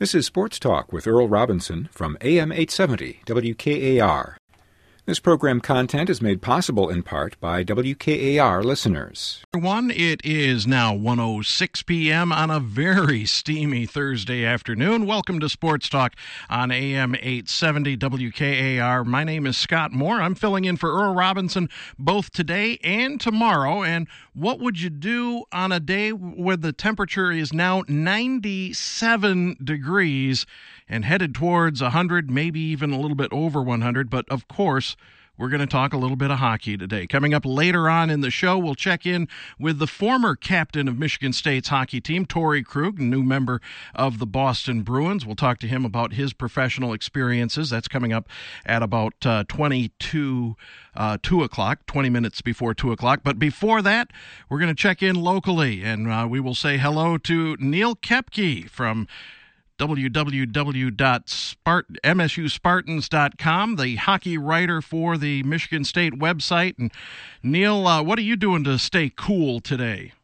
This is Sports Talk with Earl Robinson from AM 870 WKAR. This program content is made possible in part by WKAR listeners. Everyone, it is now 1:06 p.m. on a very steamy Thursday afternoon. Welcome to Sports Talk on AM 870 WKAR. My name is Scott Moore. I'm filling in for Earl Robinson both today and tomorrow. And what would you do on a day where the temperature is now 97 degrees and headed towards 100, maybe even a little bit over 100? But of course, we're going to talk a little bit of hockey today. Coming up later on in the show, we'll check in with the former captain of Michigan State's hockey team, Torey Krug, new member of the Boston Bruins. We'll talk to him about his professional experiences. That's coming up at about 2 o'clock, 20 minutes before 2 o'clock. But before that, we're going to check in locally, and we will say hello to Neil Kepke from www.msuspartans.com, the hockey writer for the Michigan State website. And Neil, what are you doing to stay cool today?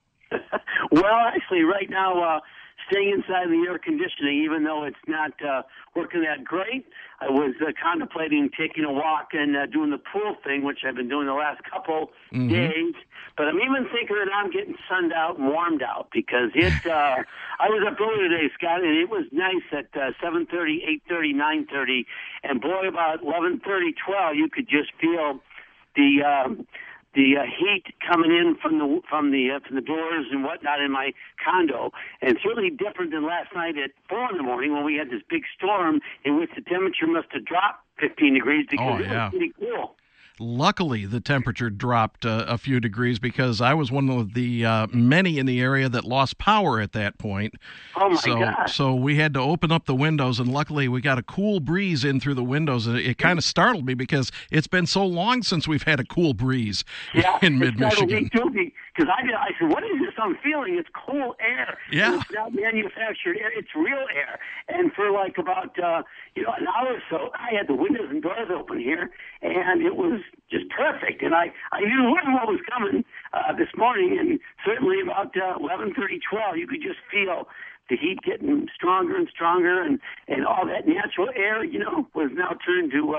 Well, actually, right now, staying inside the air conditioning, even though it's not working that great. I was contemplating taking a walk and doing the pool thing, which I've been doing the last couple days. But I'm even thinking that I'm getting sunned out and warmed out because I was up early today, Scott, and it was nice at 7:30, 8:30, 9:30. And boy, about 11:30, 12, you could just feel the heat coming in from the doors and whatnot in my condo, and certainly different than last night at 4 in the morning when we had this big storm in which the temperature must have dropped 15 degrees because it was pretty cool. Luckily, the temperature dropped a few degrees because I was one of the many in the area that lost power at that point. Oh, my God. So we had to open up the windows, and luckily we got a cool breeze in through the windows. It kind of startled me because it's been so long since we've had a cool breeze in mid-Michigan. Because I said, what is this I'm feeling? It's cool air. Yeah. It's not manufactured air. It's real air. And for like about an hour or so, I had the windows and doors open here, and it was just perfect. And I knew what was coming this morning, and certainly about 11:30, 12, you could just feel the heat getting stronger and stronger, and all that natural air, was now turned to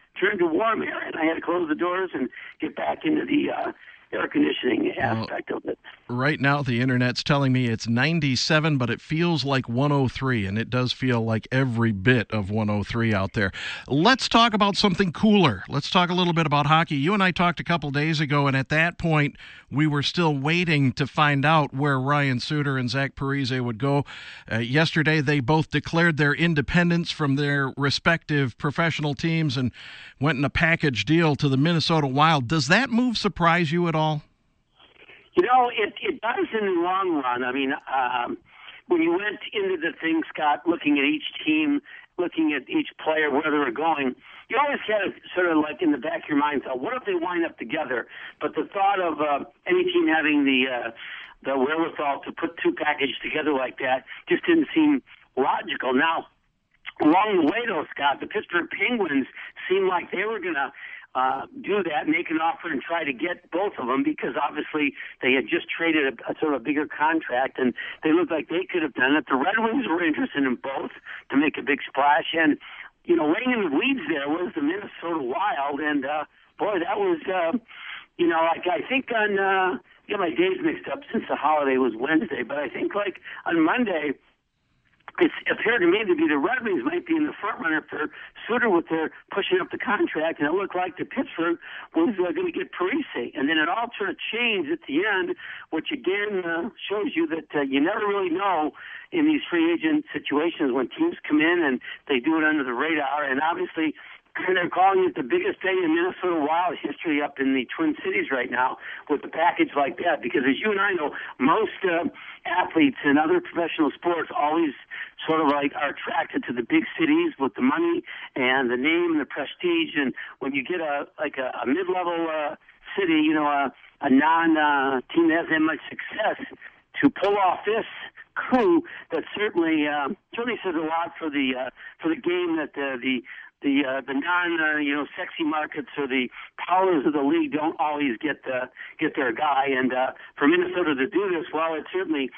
warm air, and I had to close the doors and get back into the air conditioning aspect of it. Right now, the internet's telling me it's 97, but it feels like 103, and it does feel like every bit of 103 out there. Let's talk about something cooler. Let's talk a little bit about hockey. You and I talked a couple days ago, and at that point, we were still waiting to find out where Ryan Suter and Zach Parise would go. Yesterday, they both declared their independence from their respective professional teams and went in a package deal to the Minnesota Wild. Does that move surprise you at all? It does in the long run. I mean, when you went into the thing, Scott, looking at each team, looking at each player, where they were going, you always had it sort of like in the back of your mind, thought, what if they wind up together? But the thought of any team having the wherewithal to put two packages together like that just didn't seem logical. Now, along the way, though, Scott, the Pittsburgh Penguins seemed like they were going to do that, make an offer and try to get both of them because obviously they had just traded a sort of a bigger contract and they looked like they could have done it. The Red Wings were interested in both to make a big splash, and laying in the weeds there was the Minnesota Wild, and boy, that was I think on get my days mixed up since the holiday was Wednesday, but I think like on Monday it appeared to me to be the Red Wings might be in the front runner for Suter with their pushing up the contract, and it looked like the Pittsburgh was going to get Parise. And then it all sort of changed at the end, which again shows you that you never really know in these free agent situations when teams come in and they do it under the radar. And obviously, they're calling it the biggest day in Minnesota Wild history up in the Twin Cities right now with a package like that. Because as you and I know, most athletes in other professional sports always sort of like are attracted to the big cities with the money and the name and the prestige. And when you get a mid-level city, a non-team that hasn't had much success, to pull off this coup, that certainly says a lot for the game that the non sexy markets or the powers of the league don't always get their guy. And for Minnesota to do this, well, it certainly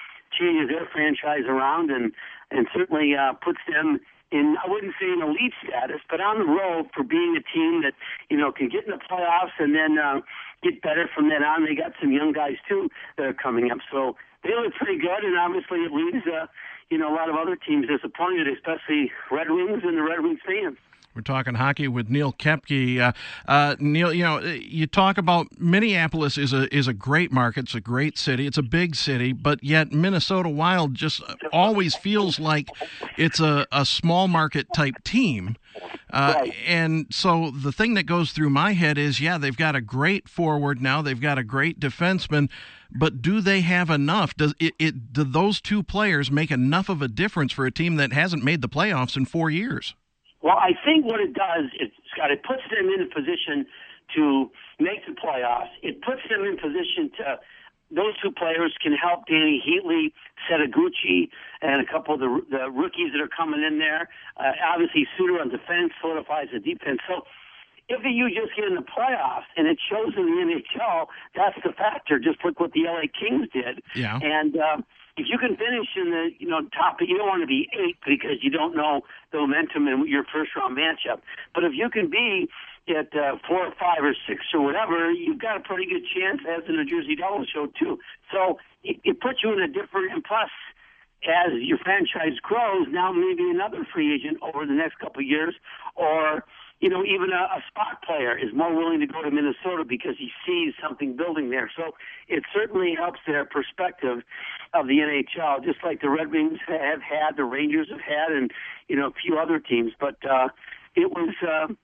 changes their franchise around and certainly puts them in, I wouldn't say an elite status, but on the road for being a team that, can get in the playoffs and then get better from then on. They got some young guys, too, that are coming up. So they look pretty good, and obviously it leaves, a lot of other teams disappointed, especially Red Wings and the Red Wings fans. We're talking hockey with Neil Koepke. Neil, you talk about Minneapolis is a great market. It's a great city. It's a big city, but yet Minnesota Wild just always feels like it's a small market type team. Right. And so the thing that goes through my head is, they've got a great forward now. They've got a great defenseman. But do they have enough? Do those two players make enough of a difference for a team that hasn't made the playoffs in 4 years? Well, I think what it does, Scott, it puts them in a position to make the playoffs. It puts them in position to, those two players can help Danny Heatley, Setaguchi, and a couple of the rookies that are coming in there. Obviously, Suter on defense solidifies the defense. So if you just get in the playoffs, and it shows in the NHL, that's the factor. Just look what the LA Kings did. Yeah. And if you can finish in the top, you don't want to be 8 because you don't know the momentum in your first round matchup. But if you can be at 4 or 5 or 6 or whatever, you've got a pretty good chance, as the New Jersey Devils showed too. So it puts you in a different, and plus, as your franchise grows, now maybe another free agent over the next couple of years, or even a spot player is more willing to go to Minnesota because he sees something building there. So it certainly helps their perspective of the NHL, just like the Red Wings have had, the Rangers have had, and a few other teams. But it was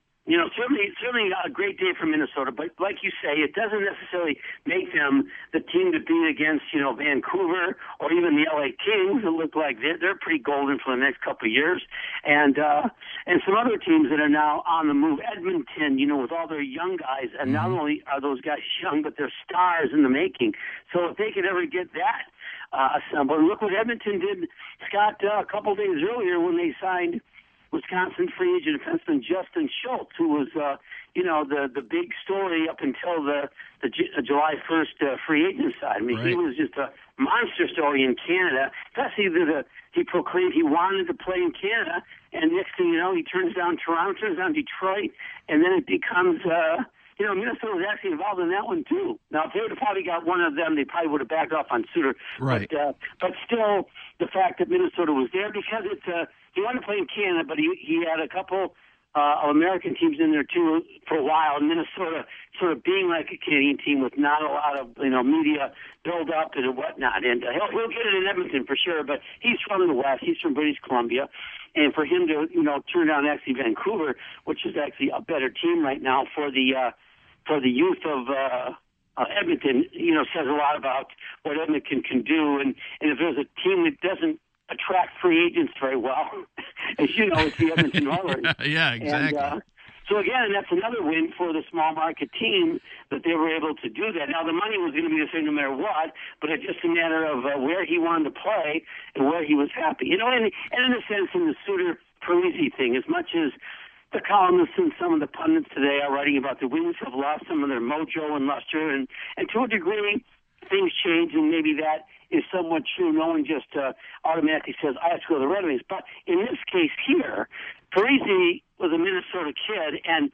certainly a great day for Minnesota. But like you say, it doesn't necessarily make them the team to beat against Vancouver or even the LA Kings. It look like they're pretty golden for the next couple of years, and some other teams that are now on the move. Edmonton, with all their young guys, and not only are those guys young, but they're stars in the making. So if they could ever get that assembled, look what Edmonton did, Scott, a couple of days earlier when they signed Wisconsin free agent defenseman Justin Schultz, who was, the big story up until the July 1st free agent side. I mean, right. He was just a monster story in Canada. Especially he proclaimed he wanted to play in Canada, and next thing you know, he turns down Toronto, turns down Detroit, and then it becomes, Minnesota was actually involved in that one too. Now, if they would have probably got one of them, they probably would have backed off on Suter. Right. But still, the fact that Minnesota was there, because it's he wanted to play in Canada, but he had a couple of American teams in there too for a while. And Minnesota sort of being like a Canadian team with not a lot of media build up and whatnot. And he'll get it in Edmonton for sure. But he's from the West. He's from British Columbia. And for him to turn down actually Vancouver, which is actually a better team right now for the youth of Edmonton, says a lot about what Edmonton can do. And if there's a team that doesn't attract free agents very well, as you know, it's the Edmonton Oilers. Yeah, exactly. And, so again, that's another win for the small market team that they were able to do that. Now the money was going to be the same no matter what, but it's just a matter of where he wanted to play and where he was happy. And in a sense, in the Suter Parise thing, as much as the columnists and some of the pundits today are writing about the Wings have lost some of their mojo and luster, and to a degree, things change, and maybe that is somewhat true. No one just automatically says, I have to go to the Red Wings. But in this case here, Parise was a Minnesota kid, and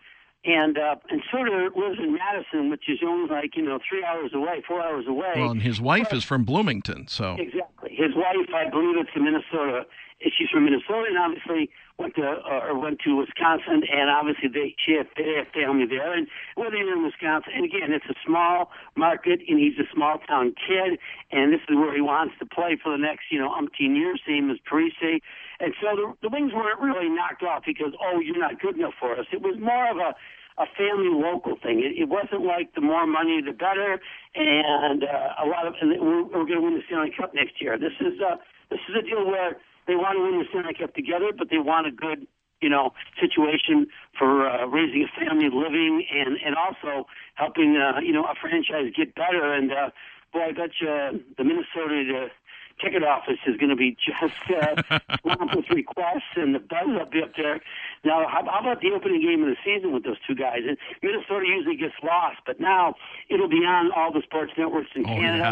Suter lives in Madison, which is only 3 hours away, 4 hours away. Well, and his wife is from Bloomington, so. Exactly. His wife, I believe it's in Minnesota. She's from Minnesota, and obviously went to Wisconsin, and obviously they have family there. And whether you're in Wisconsin, and again, it's a small market, and he's a small town kid, and this is where he wants to play for the next umpteen years, same as Parise. And so the Wings weren't really knocked off because you're not good enough for us. It was more of a family local thing. It wasn't like the more money the better, and we're going to win the Stanley Cup next year. This is a deal where they want to win the Stanley Cup together, but they want a good, situation for raising a family, living, and also helping, a franchise get better. And boy, I bet you the Minnesota ticket office is going to be just swamped with requests, and the buzz will be up there. Now, how about the opening game of the season with those two guys? And Minnesota usually gets lost, but now it'll be on all the sports networks in Canada. Yeah.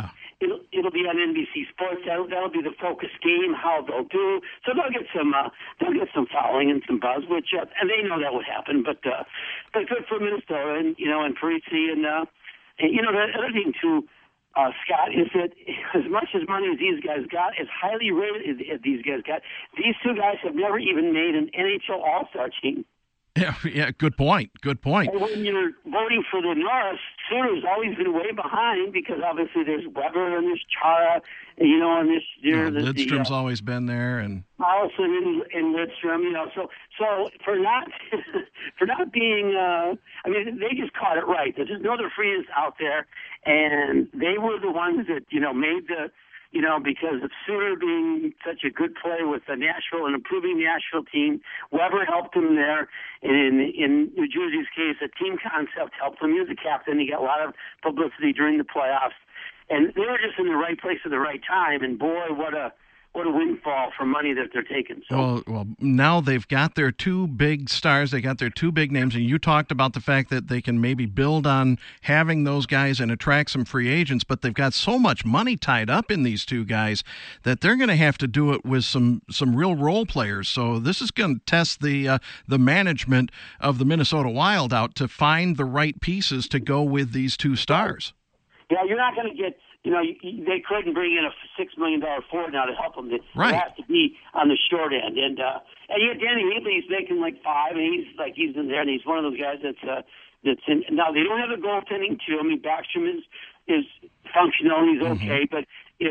it'll be on NBC Sports. That'll be the focus game, how they'll do. So they'll get some following and some buzz, which and they know that would happen. But good for Minnesota and and Parisi and the other thing too, Scott, is that as much as money as these guys got, as highly rated as these guys got, these two guys have never even made an NHL All-Star team. Yeah, good point. And when you're voting for the North, Suter's always been way behind because obviously there's Weber and there's Chara, and Lidstrom's always been there, and Allison and Lidstrom, So for not being, they just caught it right. There's no other frees out there, and they were the ones that made the. Because of Suter being such a good player with the Nashville and improving Nashville team, Weber helped him there. And in New Jersey's case, a team concept helped him. He was a captain. He got a lot of publicity during the playoffs. And they were just in the right place at the right time. And boy, what a windfall for money that they're taking. So. Well, now they've got their two big stars. They got their two big names, and you talked about the fact that they can maybe build on having those guys and attract some free agents, but they've got so much money tied up in these two guys that they're going to have to do it with some real role players. So this is going to test the management of the Minnesota Wild out to find the right pieces to go with these two stars. Yeah, you're not going to get... they couldn't bring in a $6 million forward now to help them. It has to be on the short end. And yet Danny Heatley's making like $5, and he's in there, and he's one of those guys that's in. Now they don't have the goaltending too. I mean, Backstrom is functional, he's okay, but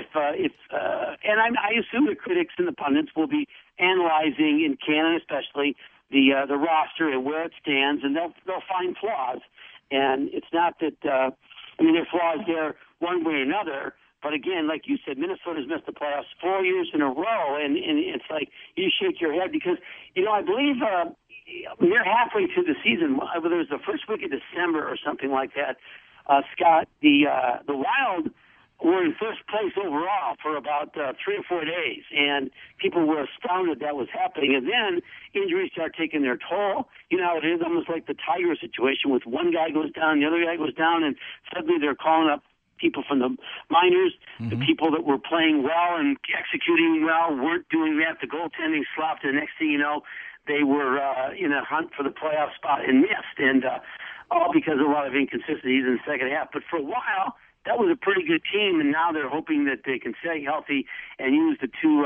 I assume the critics and the pundits will be analyzing in Canada, especially the roster and where it stands, and they'll find flaws. And it's not that there are flaws there one way or another. But again, like you said, Minnesota's missed the playoffs 4 years in a row, and it's like you shake your head because, I believe they're halfway through the season, whether it was the first week of December or something like that, Scott, the Wild were in first place overall for about 3 or 4 days, and people were astounded that was happening. And then injuries start taking their toll. It is almost like the Tiger situation with one guy goes down, the other guy goes down, and suddenly they're calling up people from the minors, the people that were playing well and executing well weren't doing that. The goaltending slopped, and the next thing you know, they were in a hunt for the playoff spot and missed, and all because of a lot of inconsistencies in the second half. But for a while, that was a pretty good team, and now they're hoping that they can stay healthy and use the two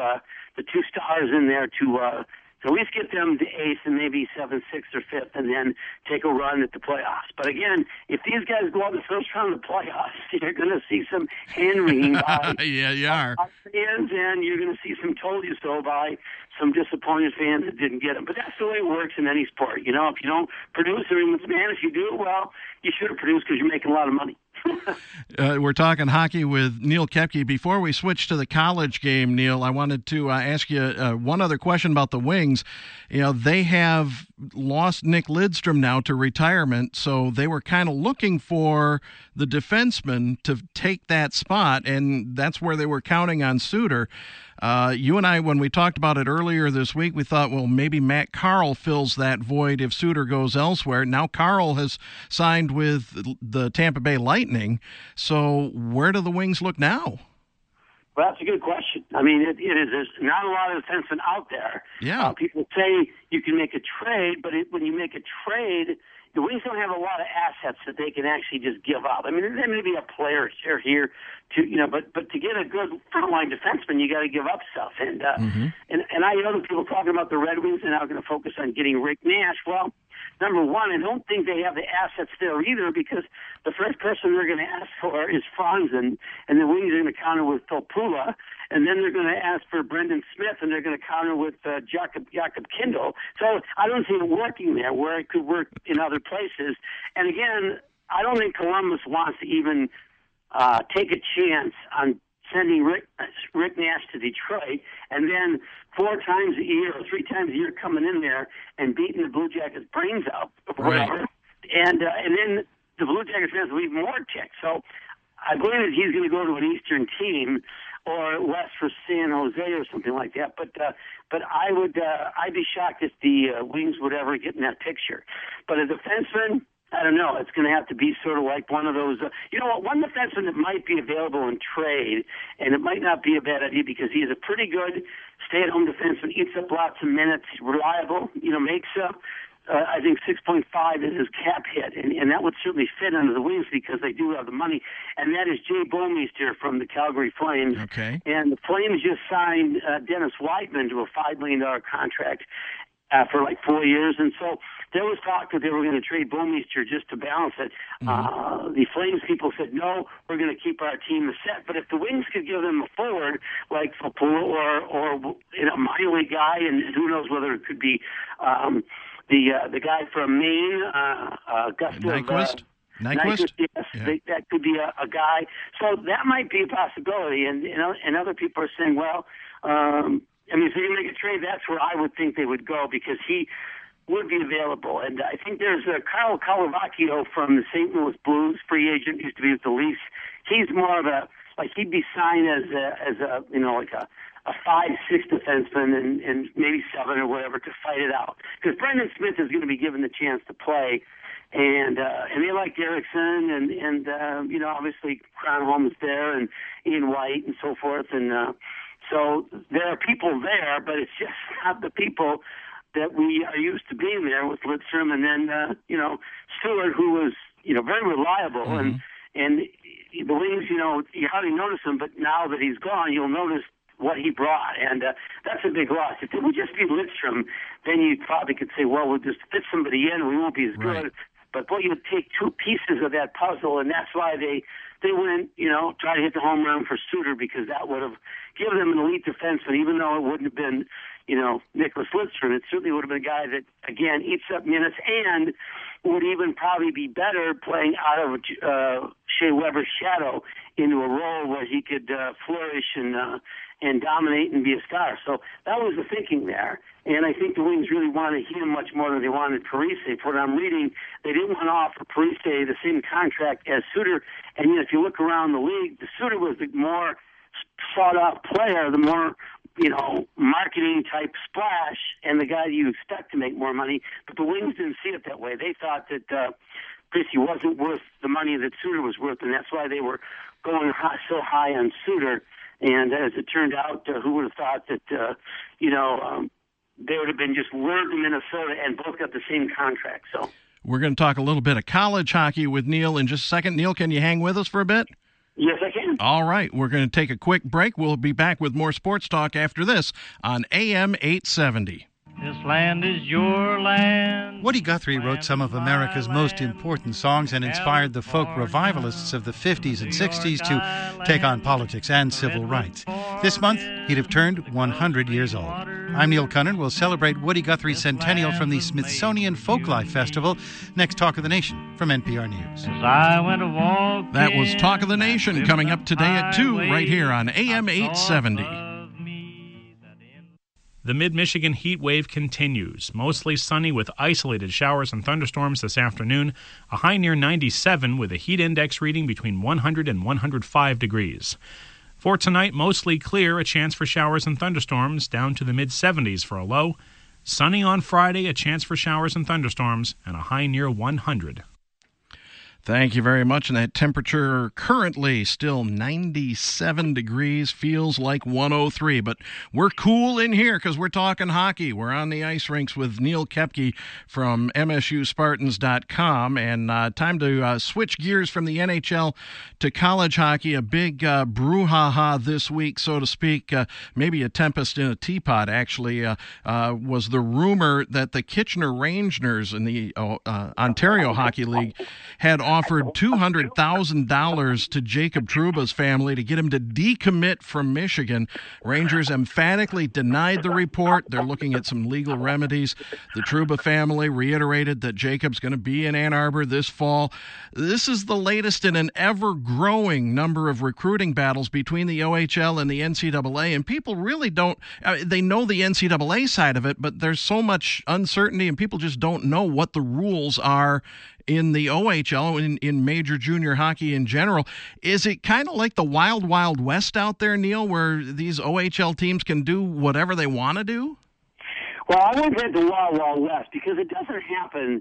stars in there to at least get them to eighth and maybe 7th, 6th, or 5th, and then take a run at the playoffs. But again, if these guys go out the first round of the playoffs, you're going to see some hand-wringing by yeah, you are. Fans, and you're going to see some told-you-so by some disappointed fans that didn't get them. But that's the way it works in any sport. If you don't produce, if you do, well, you should have produced because you're making a lot of money. We're talking hockey with Neil Koepke. Before we switch to the college game, Neil, I wanted to ask you one other question about the Wings. They have lost Nick Lidstrom now to retirement, so they were kind of looking for the defenseman to take that spot, and that's where they were counting on Suter. You and I, when we talked about it earlier this week, we thought, well, maybe Matt Carle fills that void if Suter goes elsewhere. Now Carle has signed with the Tampa Bay Lightning. So where do the Wings look now? Well, that's a good question. It is. There's not a lot of defensemen out there. Yeah. People say you can make a trade, but when you make a trade, the Wings don't have a lot of assets that they can actually just give up. There may be a player here but to get a good frontline defenseman, you got to give up stuff. And I know that people talking about the Red Wings are now going to focus on getting Rick Nash. Well, number one, I don't think they have the assets there either because the first person they're going to ask for is Franzen, and the Wings are going to counter with Topula, and then they're going to ask for Brendan Smith, and they're going to counter with Jakob Kindle. So I don't see it working there where it could work in other places. And again, I don't think Columbus wants to even take a chance on sending Rick Nash to Detroit, and then 4 times a year or 3 times a year coming in there and beating the Blue Jackets' brains out, or whatever. Right. And then the Blue Jackets fans will be more ticked. So I believe that he's going to go to an Eastern team or west for San Jose or something like that. But I'd be shocked if the Wings would ever get in that picture. But a defenseman, I don't know. It's going to have to be sort of like one of those. You know what? One defenseman that might be available in trade, and it might not be a bad idea because he is a pretty good stay-at-home defenseman, eats up lots of minutes, reliable. Makes I think 6.5 is his cap hit, and that would certainly fit under the Wings because they do have the money. And that is Jay Bouwmeester from the Calgary Flames. Okay. And the Flames just signed Dennis Weidman to a $5 million contract for like 4 years, and so there was talk that they were going to trade Bouwmeester just to balance it. Mm-hmm. The Flames people said, no, we're going to keep our team set. But if the Wings could give them a forward like Fapula or a minor league guy, and who knows whether it could be the guy from Maine, Nyquist? Nyquist, yes, Yeah. that could be a guy. So that might be a possibility. And and other people are saying, well, if they make a trade, that's where I would think they would go because he would be available. And I think there's Carlo Calavacchio from the St. Louis Blues, free agent, used to be with the Leafs. He's more of he'd be signed as a 5-6 defenseman and maybe 7 or whatever to fight it out. Because Brendan Smith is going to be given the chance to play. And they like Erickson and obviously Kronholm is there and Ian White and so forth. And so there are people there, but it's just not the people that we are used to being there with Lidstrom and then, Stewart, who was, very reliable. Mm-hmm. And the Wings, you hardly notice him, but now that he's gone, you'll notice what he brought. And that's a big loss. If it would just be Lidstrom, then you probably could say, well, we'll just fit somebody in. We won't be as good. Right. But boy, you take two pieces of that puzzle, and that's why they went, try to hit the home run for Suter because that would have given them an elite defenseman, even though it wouldn't have been, Nicholas Lidstrom. It certainly would have been a guy that, again, eats up minutes and would even probably be better playing out of Shea Weber's shadow into a role where he could flourish and dominate and be a star. So that was the thinking there. And I think the Wings really wanted him much more than they wanted Parise. For what I'm reading, they didn't want to offer Parise the same contract as Suter. And yet, if you look around the league, the Suter was the more sought-out player, the more, marketing-type splash, and the guy you expect to make more money. But the Wings didn't see it that way. They thought that Parise wasn't worth the money that Suter was worth, and that's why they were going so high on Suter. And as it turned out, who would have thought that, they would have been just lured to Minnesota and both got the same contract. So we're going to talk a little bit of college hockey with Neil in just a second. Neil, can you hang with us for a bit? Yes, I can. All right. We're going to take a quick break. We'll be back with more sports talk after this on AM 870. This land is your land. Woody Guthrie wrote some of America's most important songs and inspired the folk revivalists of the 50s and 60s to take on politics and civil rights. This month, he'd have turned 100 years old. I'm Neil Cunnin. We'll celebrate Woody Guthrie's centennial from the Smithsonian Folklife Festival. Next, Talk of the Nation from NPR News. As I went to walk That was Talk of the Nation coming up today at 2 right here on AM 870. The mid-Michigan heat wave continues. Mostly sunny with isolated showers and thunderstorms this afternoon. A high near 97 with a heat index reading between 100 and 105 degrees. For tonight, mostly clear, a chance for showers and thunderstorms, down to the mid-70s for a low. Sunny on Friday, a chance for showers and thunderstorms, and a high near 100. Thank you very much. And that temperature currently still 97 degrees, feels like 103. But we're cool in here because we're talking hockey. We're on the ice rinks with Neil Koepke from MSUSpartans.com. And time to switch gears from the NHL to college hockey. A big brouhaha this week, so to speak. Maybe a tempest in a teapot, actually, was the rumor that the Kitchener Rangers in the Ontario Hockey League had offered $200,000 to Jacob Trouba's family to get him to decommit from Michigan. Rangers emphatically denied the report. They're looking at some legal remedies. The Trouba family reiterated that Jacob's going to be in Ann Arbor this fall. This is the latest in an ever-growing number of recruiting battles between the OHL and the NCAA, and people really don't they know the NCAA side of it, but there's so much uncertainty, and people just don't know what the rules are in the OHL, in major junior hockey in general. Is it kind of like the wild, wild west out there, Neil, where these OHL teams can do whatever they want to do? Well, I wouldn't say the wild, wild west because it doesn't happen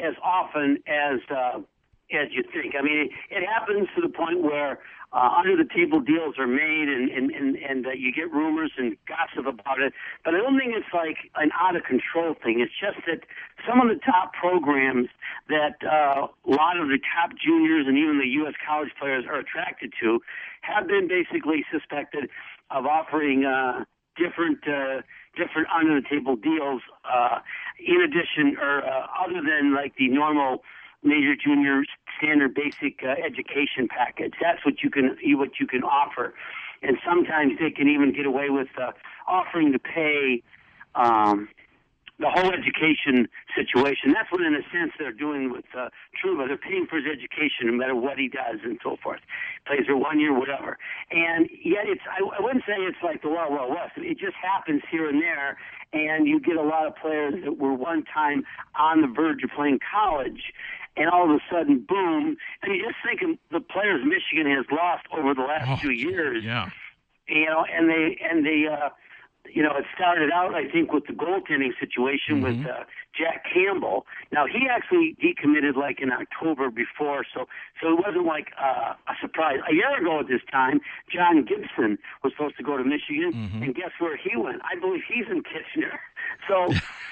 as often as you think. I mean, it happens to the point where under-the-table deals are made, and you get rumors and gossip about it. But I don't think it's like an out-of-control thing. It's just that some of the top programs that a lot of the top juniors and even the U.S. college players are attracted to have been basically suspected of offering different under-the-table deals in addition or other than like the normal major junior standard basic education package. That's what you can offer, and sometimes they can even get away with offering to pay the whole education situation. That's what, in a sense, they're doing with Trouba. They're paying for his education no matter what he does and so forth. Plays for 1 year, whatever. And yet, I wouldn't say it's like the Wild Wild West. It just happens here and there, and you get a lot of players that were one time on the verge of playing college, and all of a sudden, boom. And you just think of the players Michigan has lost over the last 2 years. Yeah. You know, and they you know, it started out, I think, with the goaltending situation with Jack Campbell. Now, he actually decommitted like in October before, so it wasn't like a surprise. A year ago at this time, John Gibson was supposed to go to Michigan, and guess where he went? I believe he's in Kitchener. So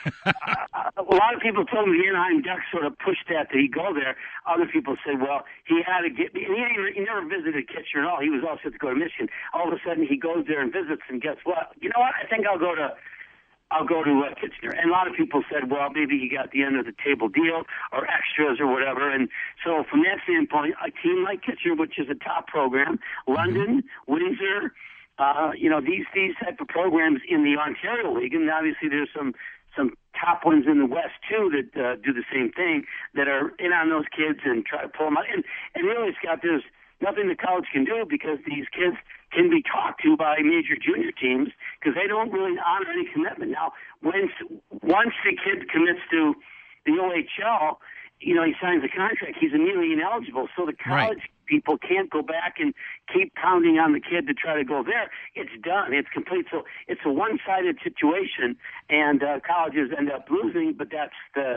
a lot of people told me the Anaheim Ducks sort of pushed that he go there. Other people said, well, he had to get – he never visited Kitchener at all. He was all set to go to Michigan. All of a sudden, he goes there and visits, and guess what? You know what? I think I'll go to Kitchener. And a lot of people said, well, maybe he got the end of the table deal or extras or whatever. And so from that standpoint, a team like Kitchener, which is a top program, London, Windsor, you know, these type of programs in the Ontario League, and obviously there's some top ones in the West too that do the same thing, that are in on those kids and try to pull them out. And really, Scott, there's nothing the college can do because these kids can be talked to by major junior teams because they don't really honor any commitment. Now, once the kid commits to the OHL, you know, he signs a contract, he's immediately ineligible. So the college people can't go back and keep pounding on the kid to try to go there. It's done. It's complete. So it's a one-sided situation, and colleges end up losing, but that's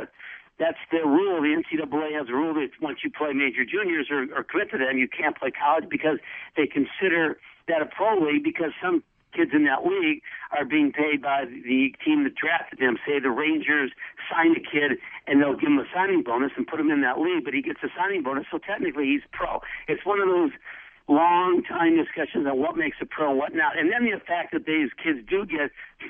the rule. The NCAA has a rule that once you play major juniors or commit to them, you can't play college because they consider that a pro league because some kids in that league are being paid by the team that drafted them. Say the Rangers sign a kid and they'll give him a signing bonus and put him in that league, but he gets a signing bonus, so technically he's pro. It's one of those long time discussions on what makes a pro and what not. And then the fact that these kids do get,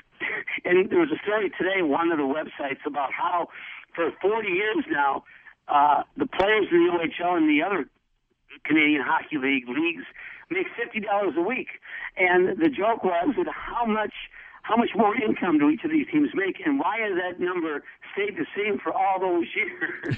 and there was a story today on one of the websites about how for 40 years now, the players in the OHL and the other Canadian Hockey leagues make $50 a week. And the joke was that how much more income do each of these teams make, and why has that number stayed the same for all those years?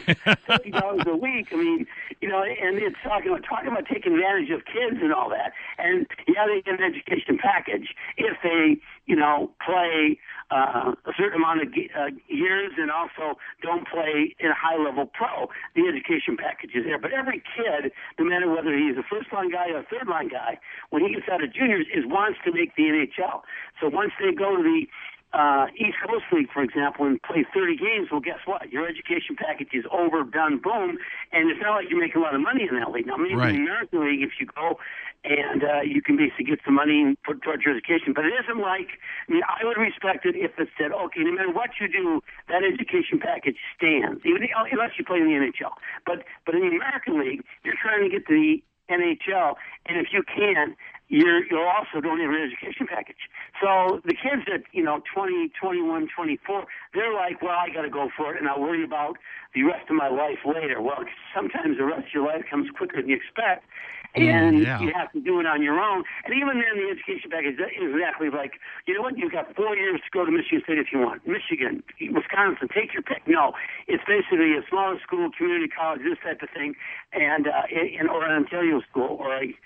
$50 a week. I mean, you know, and it's talking about taking advantage of kids and all that. And yeah, they get an education package if they, you know, play a certain amount of years and also don't play in a high-level pro. The education package is there. But every kid, no matter whether he's a first-line guy or a third-line guy, when he gets out of juniors, wants to make the NHL. So once they go to the East Coast League, for example, and play 30 games, well, guess what? Your education package is over, done, boom, and it's not like you make a lot of money in that league. Now, maybe in the American League, if you go and you can basically get some money and put towards your education, but it isn't like, I mean, I would respect it if it said, okay, no matter what you do, that education package stands, even unless you play in the NHL. But in the American League, you're trying to get to the NHL, and if you can, you'll also don't have an education package. So the kids that, you know, 20, 21, 24, they're like, well, I got to go for it, and I'll worry about the rest of my life later. Well, sometimes the rest of your life comes quicker than you expect, and you have to do it on your own. And even then, the education package is exactly like, you know what, you've got 4 years to go to Michigan State if you want. Michigan, Wisconsin, take your pick. No, it's basically a smaller school, community college, this type of thing, and or an Ontario school or a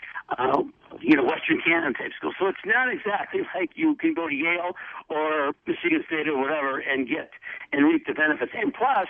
you know, Western Canada type school. So it's not exactly like you can go to Yale or Michigan State or whatever and reap the benefits. And plus,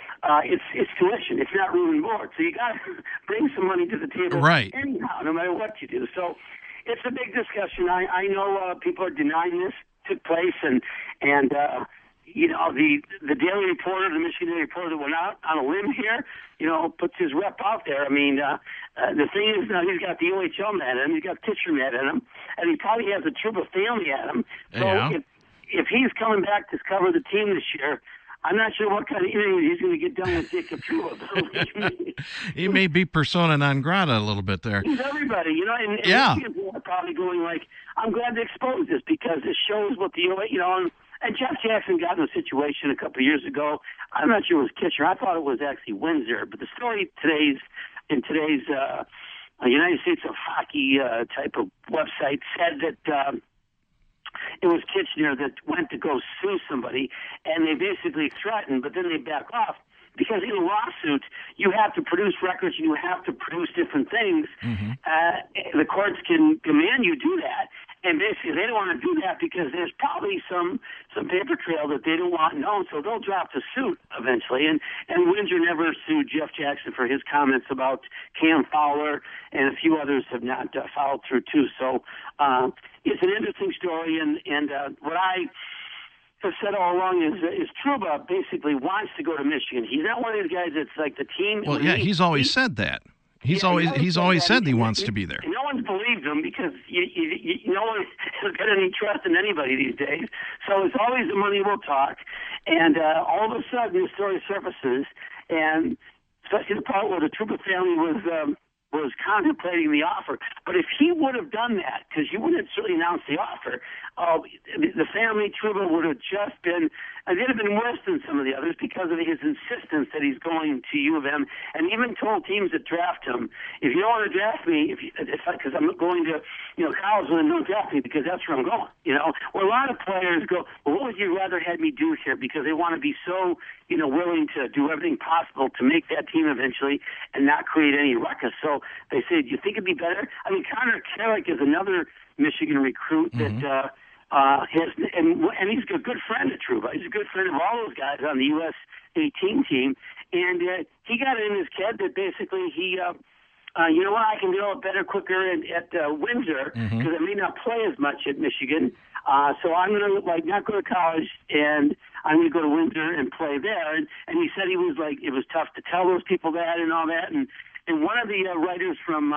it's tuition. It's not room and board. So you got to bring some money to the table anyhow, no matter what you do. So it's a big discussion. I know people are denying this took place, and the Daily Reporter, the Michigan Daily Reporter, that went out on a limb here, puts his rep out there. I mean, the thing is, he's got the OHL mad at him, he's got pitcher mad at him, and he probably has the Trouba family at him. So if he's coming back to cover the team this year, I'm not sure what kind of interview he's going to get done with Jacob Trouba. He may be persona non grata a little bit there. He's everybody, and people are probably going like, I'm glad to expose this because it shows what the, and Jeff Jackson got in a situation a couple of years ago. I'm not sure it was Kitchener. I thought it was actually Windsor. But the story in today's United States of Hockey type of website said that it was Kitchener that went to go sue somebody, and they basically threatened, but then they back off. Because in a lawsuit, you have to produce records, you have to produce different things. Mm-hmm. The courts can demand you do that. And basically, they don't want to do that because there's probably some paper trail that they don't want known, so they'll drop the suit eventually. And Windsor never sued Jeff Jackson for his comments about Cam Fowler, and a few others have not followed through too. So it's an interesting story, and what I have said all along is Trouba basically wants to go to Michigan. He's not one of these guys that's like the team. Well, yeah, he's always said that. He's always said he wants to be there. No one's believed him because no one has got any trust in anybody these days. So it's always the money will talk. And all of a sudden, the story surfaces, and especially the part where the Trouba family was contemplating the offer. But if he would have done that, because you wouldn't certainly announce the offer, the family, Trouba, would have just been, they'd have been worse than some of the others because of his insistence that he's going to U of M, and even told teams that draft him, if you don't want to draft me, because I'm going to college, then don't draft me because that's where I'm going. Where a lot of players go, well, what would you rather have me do here? Because they want to be so willing to do everything possible to make that team eventually and not create any ruckus. So they say, do you think it'd be better? I mean, Connor Carrick is another Michigan recruit that and he's a good friend of Trouba. He's a good friend of all those guys on the U.S. 18 team. And he got it in his head that basically he, I can develop better, quicker at Windsor because I may not play as much at Michigan. So I'm going to not go to college, and I'm going to go to Windsor and play there. And he said he was it was tough to tell those people that and all that. And one of the writers from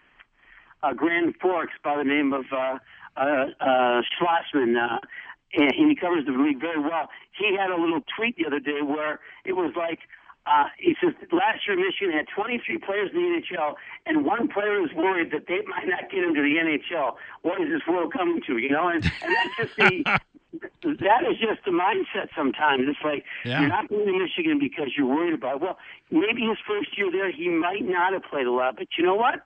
Grand Forks by the name of Schlossman, and he covers the league very well. He had a little tweet the other day where it was like, he says, last year Michigan had 23 players in the NHL, and one player is worried that they might not get into the NHL. What is this world coming to? And that's just that is just the mindset sometimes. It's like, you're not going to Michigan because you're worried about it. Well, maybe his first year there, he might not have played a lot, but you know what?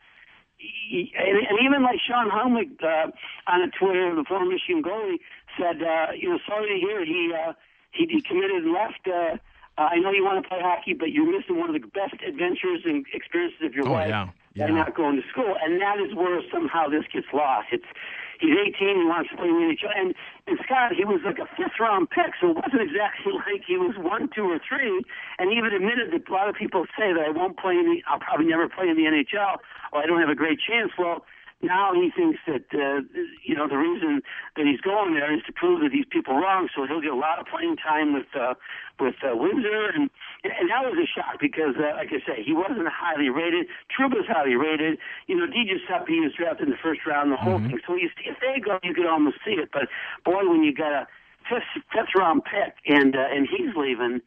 And even like Sean Humlick on a Twitter, the former Michigan goalie, said, sorry to hear he decommitted and left. I know you want to play hockey, but you're missing one of the best adventures and experiences of your life by not going to school. And that is where somehow this gets lost. He's 18, he wants to play in the NHL. And Scott, he was like a fifth-round pick, so it wasn't exactly like he was 1, 2, or 3. And he even admitted that a lot of people say that I'll probably never play in the NHL, or I don't have a great chance. Well, now he thinks that, the reason that he's going there is to prove that these people wrong, so he'll get a lot of playing time with Windsor. And that was a shock because, like I say, he wasn't highly rated. Trouba's highly rated. Di Giuseppe was drafted in the first round, the whole thing. So if they go, you could almost see it. But, boy, when you got a fifth-round pick and he's leaving,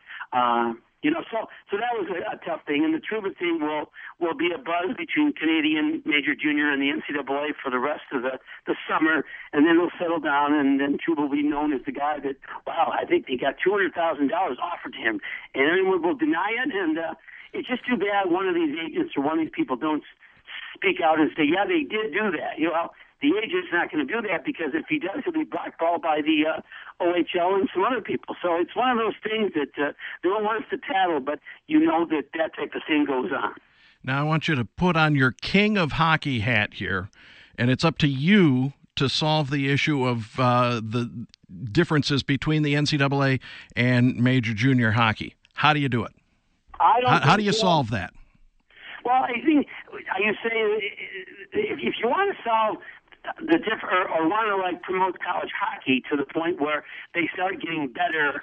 so that was a tough thing. And the Trouba thing will be a buzz between Canadian Major Junior and the NCAA for the rest of the summer, and then they'll settle down, and then Trouba will be known as the guy that, wow, I think they got $200,000 offered to him, and everyone will deny it. And it's just too bad one of these agents or one of these people don't speak out and say, yeah, they did do that. The agent's not going to do that because if he does, he'll be blackballed by the OHL and some other people. So it's one of those things that they don't want us to tattle, but that type of thing goes on. Now I want you to put on your king of hockey hat here, and it's up to you to solve the issue of the differences between the NCAA and major junior hockey. How do you do it? How do you solve that? Well, I think you say if you want to solve the or want to promote college hockey to the point where they start getting better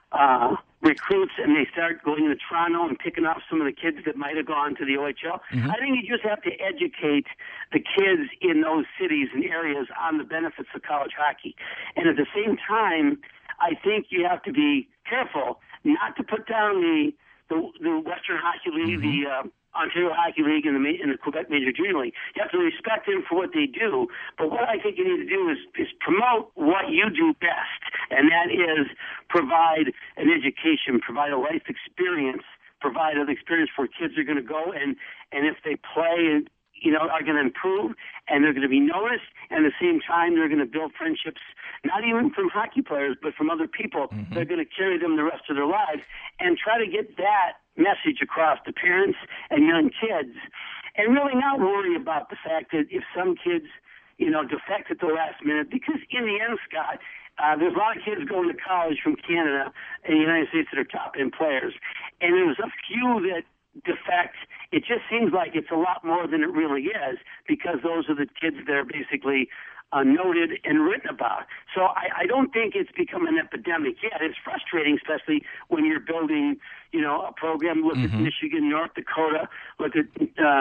recruits, and they start going to Toronto and picking off some of the kids that might have gone to the OHL. I think you just have to educate the kids in those cities and areas on the benefits of college hockey. And at the same time, I think you have to be careful not to put down the Western Hockey League, the Ontario Hockey League, and the Quebec Major Junior League. You have to respect them for what they do. But what I think you need to do is promote what you do best, and that is provide an education, provide a life experience, provide an experience where kids are going to go and if they play, are going to improve, and they're going to be noticed, and at the same time they're going to build friendships, not even from hockey players, but from other people. They're going to carry them the rest of their lives, and try to get that message across to parents and young kids, and really not worry about the fact that if some kids, defect at the last minute, because in the end, Scott, there's a lot of kids going to college from Canada and the United States that are top-end players, and there's a few that defect. It just seems like it's a lot more than it really is, because those are the kids that are basically noted and written about. So I don't think it's become an epidemic yet. It's frustrating, especially when you're building, a program. Look at Michigan, North Dakota. Look at,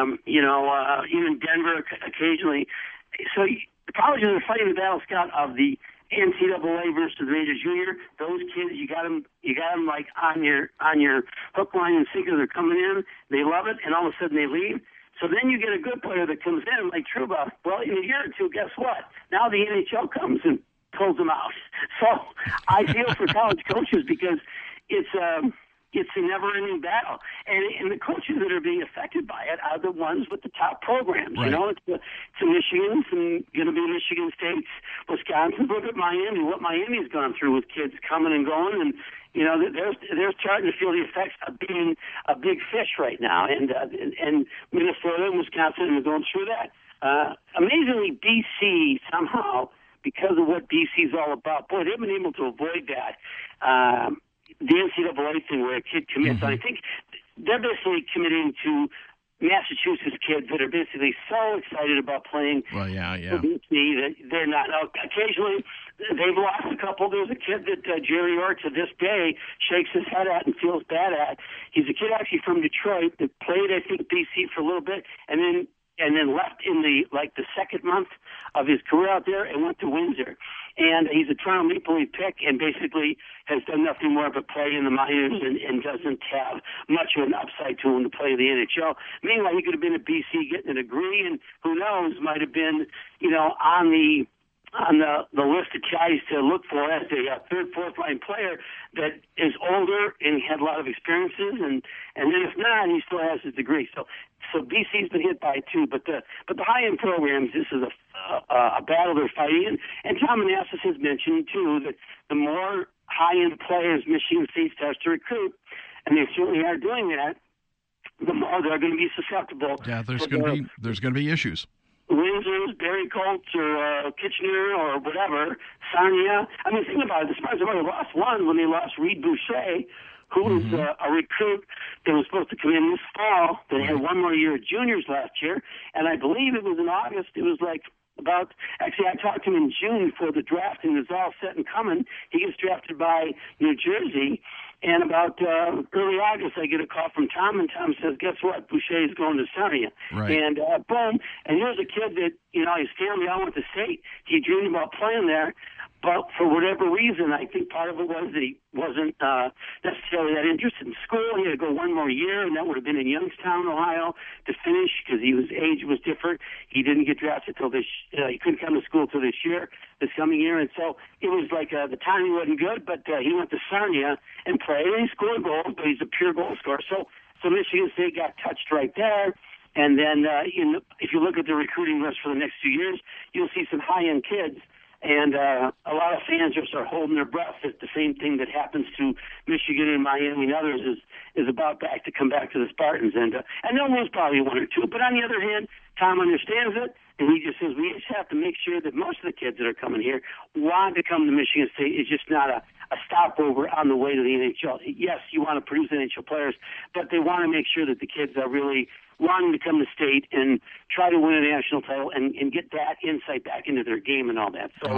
even Denver occasionally. So the colleges are fighting the battle, Scott, of the NCAA versus the Major Junior. Those kids, you got them like on your hook, line, and sinker. They're coming in, they love it, and all of a sudden they leave. So then you get a good player that comes in like Trouba. Well, in a year or two, guess what? Now the NHL comes and pulls them out. So I feel for college coaches, because it's a never-ending battle, and the coaches that are being affected by it are the ones with the top programs. Right. It's the Michigans, and going to be Michigan State's, Wisconsin. Look at Miami, what Miami's gone through with kids coming and going, and they're starting to feel the effects of being a big fish right now, and Minnesota and Wisconsin are going through that. Amazingly, BC somehow, because of what BC is all about, boy, they've been able to avoid that. The NCAA thing where a kid commits. I think they're basically committing to Massachusetts kids that are basically so excited about playing for BC that they're not. Now, occasionally, they've lost a couple. There's a kid that Jerry Orr to this day shakes his head at and feels bad at. He's a kid actually from Detroit that played, I think, BC for a little bit, and then left in the second month of his career out there and went to Windsor. And he's a Toronto Maple Leaf pick, and basically has done nothing more but play in the minors and doesn't have much of an upside to him to play in the NHL. Meanwhile, he could have been at BC getting a degree, and who knows, might have been, on the list of guys to look for as a third, fourth line player that is older and had a lot of experiences, and then if not, he still has his degree. So BC's been hit by it too, but the high end programs, this is a battle they're fighting, and Tom Manassas has mentioned too that the more high end players Michigan State starts to recruit, and they certainly are doing that, the more they're going to be susceptible. Yeah, there's going to be issues. Windsor's, Barry Colts, or Kitchener, or whatever, Sarnia. I mean, think about it. The Spartans have only lost one when they lost Reed Boucher, who was a recruit that was supposed to come in this fall, that had one more year at juniors last year. And I believe it was in August. It was like actually, I talked to him in June before the draft, and it was all set and coming. He gets drafted by New Jersey. And about early August, I get a call from Tom, and Tom says, guess what? Boucher is going to Sarnia. Right. And boom, and here's a kid that, his family all went to state. He dreamed about playing there. But for whatever reason, I think part of it was that he wasn't necessarily that interested in school. He had to go one more year, and that would have been in Youngstown, Ohio, to finish because his age was different. He didn't get drafted till he couldn't come to school till this coming year. And so it was like the timing wasn't good, but he went to Sarnia and played, and he scored goals, but he's a pure goal scorer. So Michigan State got touched right there. And then if you look at the recruiting list for the next few years, you'll see some high-end kids. And a lot of fans just are holding their breath that the same thing that happens to Michigan and Miami and others is about to come back to the Spartans. And they'll lose probably one or two. But on the other hand, Tom understands it, and he just says we just have to make sure that most of the kids that are coming here want to come to Michigan State. It's just not a stopover on the way to the NHL. Yes, you want to produce NHL players, but they want to make sure that the kids are really wanting to come to state and try to win a national title and get that insight back into their game and all that. So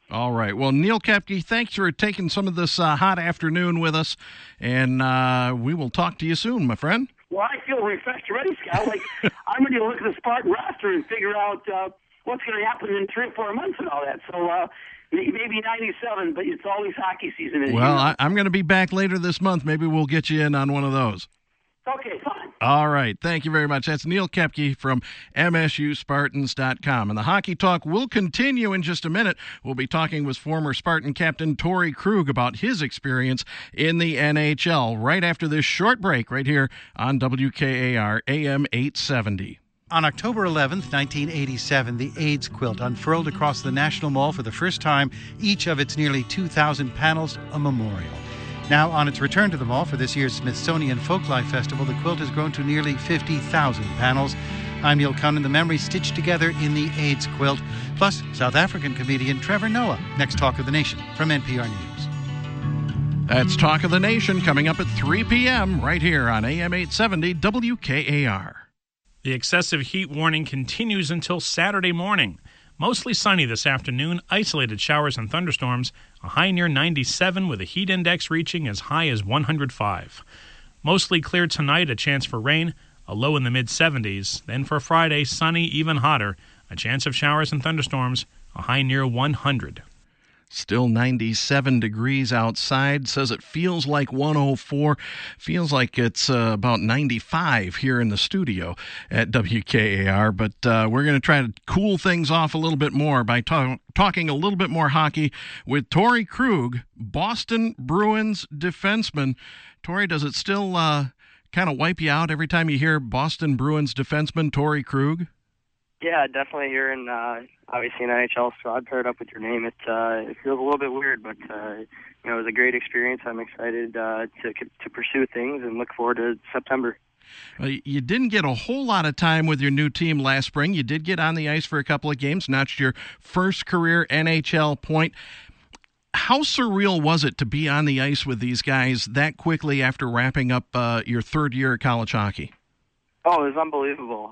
All right. Well, Neil Koepke, thanks for taking some of this hot afternoon with us, and we will talk to you soon, my friend. Well, I feel refreshed already, Scott. Like, I'm ready to look at the Spartan roster and figure out what's going to happen in 3 or 4 months and all that. So maybe 97, but it's always hockey season. Well, I'm going to be back later this month. Maybe we'll get you in on one of those. Okay, fine. All right. Thank you very much. That's Neil Koepke from MSUSpartans.com. And the hockey talk will continue in just a minute. We'll be talking with former Spartan captain Torey Krug about his experience in the NHL right after this short break right here on WKAR AM 870. On October 11th, 1987, the AIDS quilt unfurled across the National Mall for the first time, each of its nearly 2,000 panels a memorial. Now, on its return to the mall for this year's Smithsonian Folklife Festival, the quilt has grown to nearly 50,000 panels. I'm Neil Cunnin, the memories stitched together in the AIDS quilt, plus South African comedian Trevor Noah. Next Talk of the Nation from NPR News. That's Talk of the Nation coming up at 3 p.m. right here on AM 870 WKAR. The excessive heat warning continues until Saturday morning. Mostly sunny this afternoon, isolated showers and thunderstorms, a high near 97 with a heat index reaching as high as 105. Mostly clear tonight, a chance for rain, a low in the mid-70s. Then for Friday, sunny, even hotter, a chance of showers and thunderstorms, a high near 100. Still 97 degrees outside. Says it feels like 104. Feels like it's about 95 here in the studio at WKAR. But we're going to try to cool things off a little bit more by talking a little bit more hockey with Torey Krug, Boston Bruins defenseman. Torey, does it still kind of wipe you out every time you hear Boston Bruins defenseman Torey Krug? Yeah, definitely hearing, obviously, an NHL squad paired up with your name. It feels a little bit weird, but, it was a great experience. I'm excited to pursue things and look forward to September. You didn't get a whole lot of time with your new team last spring. You did get on the ice for a couple of games, notched your first career NHL point. How surreal was it to be on the ice with these guys that quickly after wrapping up your third year of college hockey? Oh, it was unbelievable.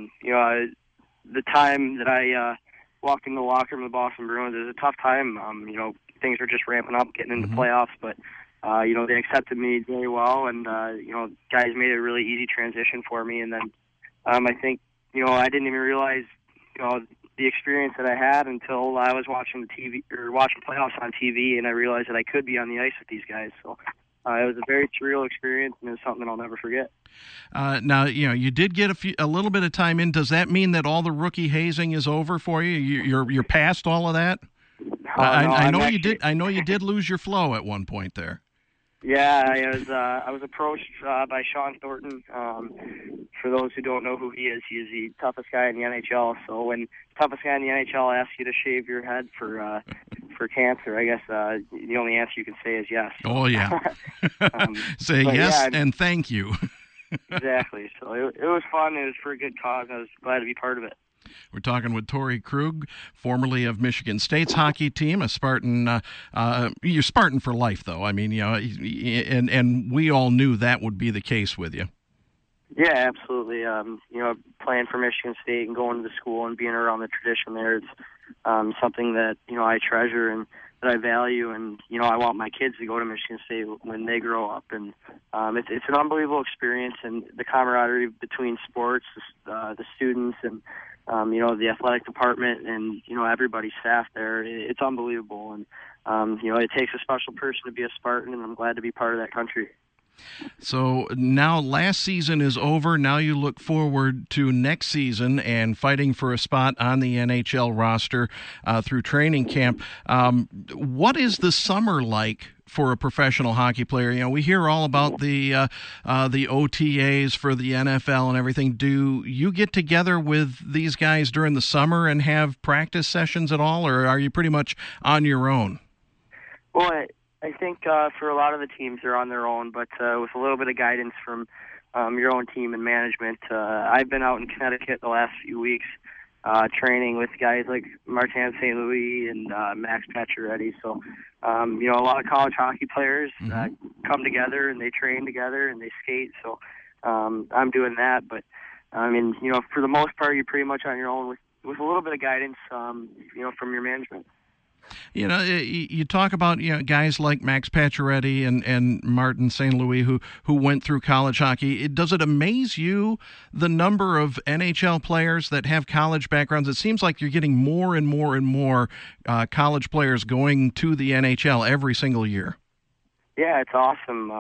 The time that I walked in the locker room of the Boston Bruins, it was a tough time. Things were just ramping up, getting into playoffs, but, they accepted me very well, and, guys made a really easy transition for me. And then I think, I didn't even realize, the experience that I had until I was watching watching playoffs on TV, and I realized that I could be on the ice with these guys. So it was a very surreal experience, and it was something I'll never forget. Now, you did get a little bit of time in. Does that mean that all the rookie hazing is over for you? You're past all of that? I know you did. I know you did lose your flow at one point there. Yeah, I was approached by Sean Thornton. For those who don't know who he is the toughest guy in the NHL. So when the toughest guy in the NHL asks you to shave your head for cancer, I guess the only answer you can say is yes. Oh yeah. Say yes and thank you. Exactly. So it was fun. It was for a good cause. I was glad to be part of it. We're talking with Torey Krug, formerly of Michigan State's hockey team, a Spartan. You're Spartan for life, though. I mean, and we all knew that would be the case with you. Yeah, absolutely. Playing for Michigan State and going to the school and being around the tradition there, it's something that I treasure and that I value, and I want my kids to go to Michigan State when they grow up. And it's an unbelievable experience, and the camaraderie between sports, the students, and the athletic department, and everybody's staff there. It's unbelievable, and it takes a special person to be a Spartan, and I'm glad to be part of that country. So now last season is over. Now you look forward to next season and fighting for a spot on the NHL roster through training camp. What is the summer like for a professional hockey player? We hear all about the OTAs for the NFL and everything. Do you get together with these guys during the summer and have practice sessions at all, or are you pretty much on your own? Well, I think for a lot of the teams, they're on their own, but with a little bit of guidance from your own team and management. I've been out in Connecticut the last few weeks training with guys like Martin St. Louis and Max Pacioretty. So, a lot of college hockey players come together and they train together and they skate. So I'm doing that. But, for the most part, you're pretty much on your own with a little bit of guidance, from your management. You know, you talk about guys like Max Pacioretty and Martin St. Louis who went through college hockey. Does it amaze you the number of NHL players that have college backgrounds? It seems like you're getting more and more and more college players going to the NHL every single year. Yeah, it's awesome.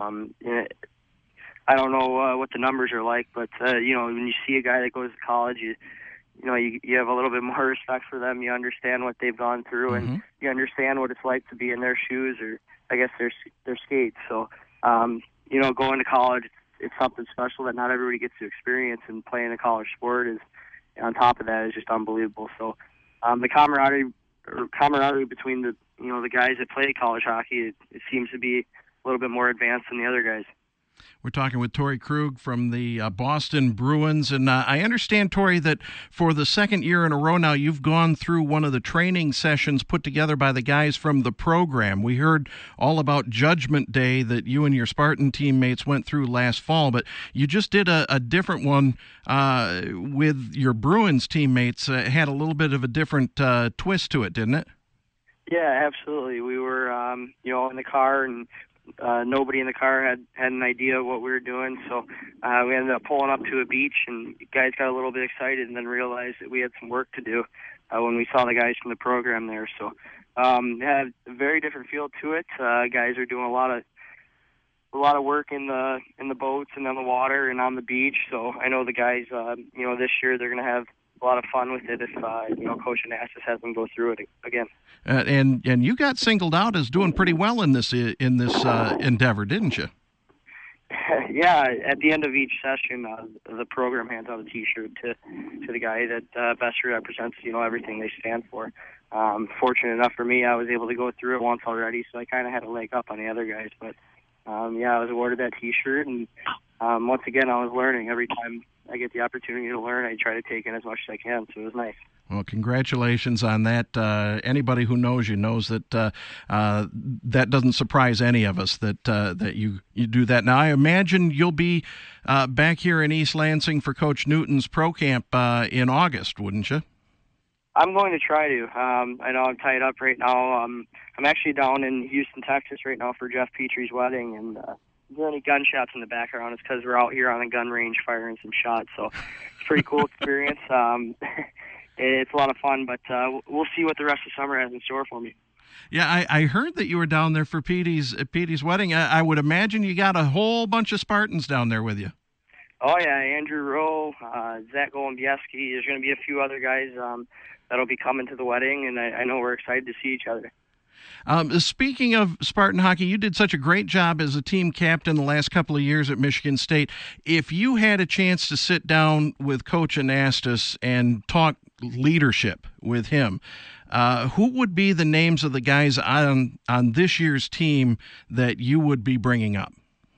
I don't know what the numbers are like, but when you see a guy that goes to college, you have a little bit more respect for them. You understand what they've gone through, and you understand what it's like to be in their shoes, or I guess their skates. So, going to college, it's something special that not everybody gets to experience, and playing a college sport is, on top of that, is just unbelievable. So, the camaraderie between the guys that play college hockey, it seems to be a little bit more advanced than the other guys. We're talking with Torey Krug from the Boston Bruins, and I understand, Torey, that for the second year in a row now, you've gone through one of the training sessions put together by the guys from the program. We heard all about Judgment Day that you and your Spartan teammates went through last fall, but you just did a different one with your Bruins teammates. It had a little bit of a different twist to it, didn't it? Yeah, absolutely. We were, in the car, and nobody in the car had an idea of what we were doing, so we ended up pulling up to a beach, and guys got a little bit excited and then realized that we had some work to do when we saw the guys from the program there. So it had a very different feel to it. Guys are doing a lot of work in the boats and on the water and on the beach. So I know the guys, this year they're going to have a lot of fun with it if Coach Anastas has them go through it again. And you got singled out as doing pretty well in this endeavor, didn't you? Yeah, at the end of each session, the program hands out a T-shirt to the guy that best represents everything they stand for. Fortunate enough for me, I was able to go through it once already, so I kind of had a leg up on the other guys. But I was awarded that T-shirt, and once again, I was learning. Every time I get the opportunity to learn, I try to take in as much as I can, so it was nice. Well, congratulations on that. Anybody who knows you knows that that doesn't surprise any of us that you do that. Now, I imagine you'll be back here in East Lansing for Coach Newton's pro camp in August, wouldn't you? I'm going to try to. I know I'm tied up right now. I'm actually down in Houston, Texas right now for Jeff Petrie's wedding, and if there are any gunshots in the background, it's because we're out here on a gun range firing some shots. So it's a pretty cool experience. It's a lot of fun, but we'll see what the rest of summer has in store for me. Yeah, I heard that you were down there for Petey's wedding. I would imagine you got a whole bunch of Spartans down there with you. Oh, yeah, Andrew Rowe, Zach Golombiewski. There's going to be a few other guys that'll be coming to the wedding, and I know we're excited to see each other. Speaking of Spartan hockey, you did such a great job as a team captain the last couple of years at Michigan State. If you had a chance to sit down with Coach Anastas and talk leadership with him, who would be the names of the guys on this year's team that you would be bringing up?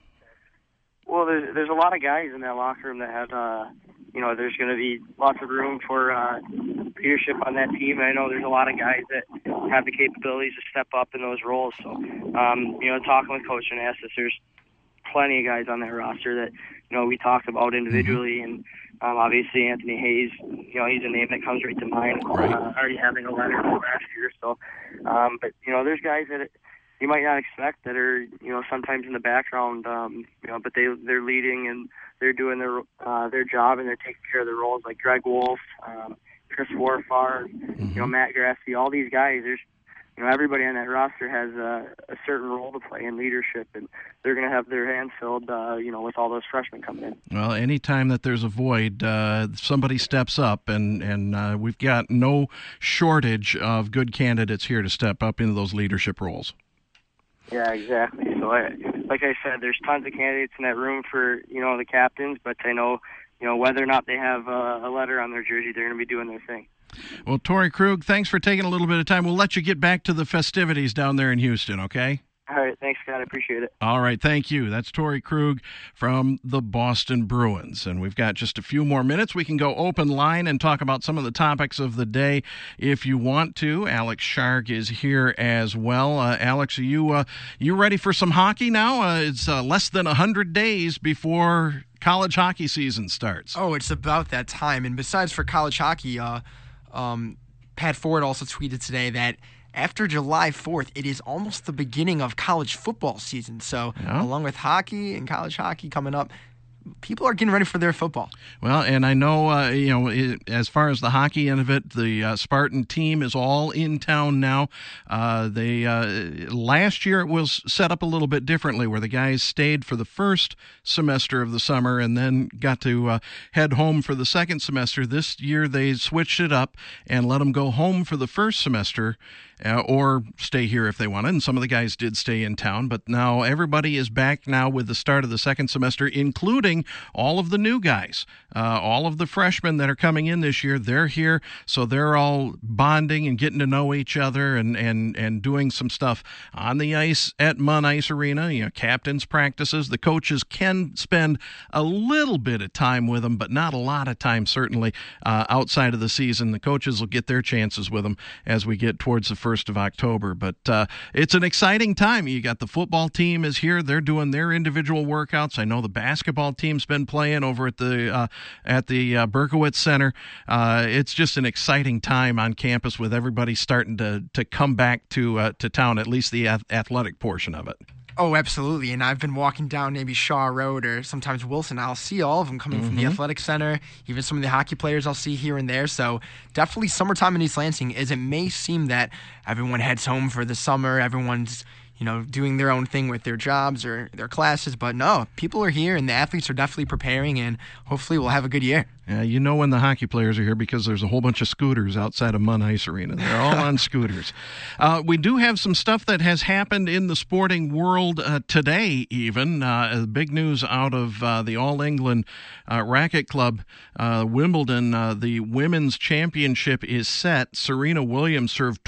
Well, there's a lot of guys in that locker room that have, there's going to be lots of room for leadership on that team. And I know there's a lot of guys that have the capabilities to step up in those roles. So, talking with Coach Anastas, there's plenty of guys on that roster that, we talked about individually. And obviously Anthony Hayes, he's a name that comes right to mind, already having a letter from last year. So, but, there's guys that you might not expect that are, sometimes in the background, but they're leading and they're doing their job and they're taking care of their roles, like Greg Wolf, Chris Warfar, Matt Grassi, all these guys. There's, everybody on that roster has a certain role to play in leadership, and they're going to have their hands filled, with all those freshmen coming in. Well, anytime that there's a void, somebody steps up, and we've got no shortage of good candidates here to step up into those leadership roles. Yeah, exactly. So, like I said, there's tons of candidates in that room for, the captains, but I know, whether or not they have a letter on their jersey, they're going to be doing their thing. Well, Torey Krug, thanks for taking a little bit of time. We'll let you get back to the festivities down there in Houston, okay? All right, thanks, Scott. I appreciate it. All right, thank you. That's Torey Krug from the Boston Bruins. And we've got just a few more minutes. We can go open line and talk about some of the topics of the day if you want to. Alex Sharg is here as well. Alex, are you ready for some hockey now? It's less than 100 days before college hockey season starts. Oh, it's about that time. And besides for college hockey, Pat Ford also tweeted today that after July 4th, it is almost the beginning of college football season. So along with hockey and college hockey coming up, people are getting ready for their football. Well, and I know, as far as the hockey end of it, the Spartan team is all in town now. Last year it was set up a little bit differently, where the guys stayed for the first semester of the summer and then got to head home for the second semester. This year they switched it up and let them go home for the first semester or stay here if they wanted. And some of the guys did stay in town, but now everybody is back now with the start of the second semester, including all of the new guys, all of the freshmen that are coming in this year. They're here, so they're all bonding and getting to know each other and doing some stuff on the ice at Munn Ice Arena. Captains practices. The coaches can spend a little bit of time with them, but not a lot of time, certainly, outside of the season. The coaches will get their chances with them as we get towards the 1st of October. But it's an exciting time. You got the football team is here. They're doing their individual workouts. I know the basketball team's been playing over at the Berkowitz Center. It's just an exciting time on campus with everybody starting to come back to town, at least the athletic portion of it. Oh, absolutely. And I've been walking down maybe Shaw Road or sometimes Wilson. I'll see all of them coming from the athletic center, even some of the hockey players I'll see here and there. So definitely summertime in East Lansing, as it may seem that everyone heads home for the summer, everyone's doing their own thing with their jobs or their classes. But no, people are here and the athletes are definitely preparing, and hopefully we'll have a good year. When the hockey players are here because there's a whole bunch of scooters outside of Munn Ice Arena. They're all on scooters. We do have some stuff that has happened in the sporting world today, even. Big news out of the All England Racket Club, Wimbledon. The women's championship is set. Serena Williams served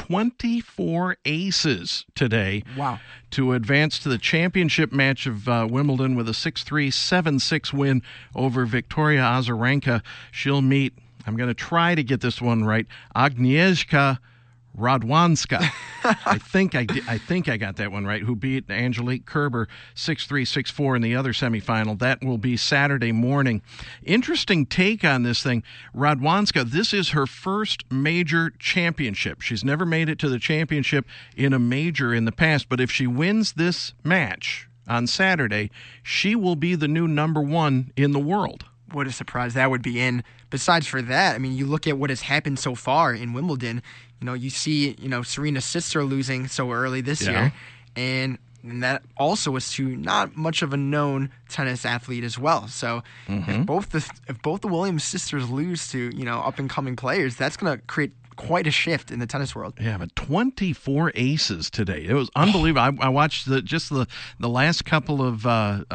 24 aces today. Wow. To advance to the championship match of Wimbledon with a 6-3, 7-6 win over Victoria Azarenka. She'll meet, I'm going to try to get this one right, Agnieszka Radwanska. I think I got that one right, who beat Angelique Kerber 6-3, 6-4 in the other semifinal. That will be Saturday morning. Interesting take on this thing. Radwanska, this is her first major championship. She's never made it to the championship in a major in the past, but if she wins this match on Saturday, she will be the new number one in the world. What a surprise that would be. And besides for that, I mean, you look at what has happened so far in Wimbledon. You see, Serena's sister losing so early this year. And that also was to not much of a known tennis athlete as well. So if both the Williams sisters lose to, up-and-coming players, that's going to create quite a shift in the tennis world. Yeah, but 24 aces today. It was unbelievable. I watched the last couple of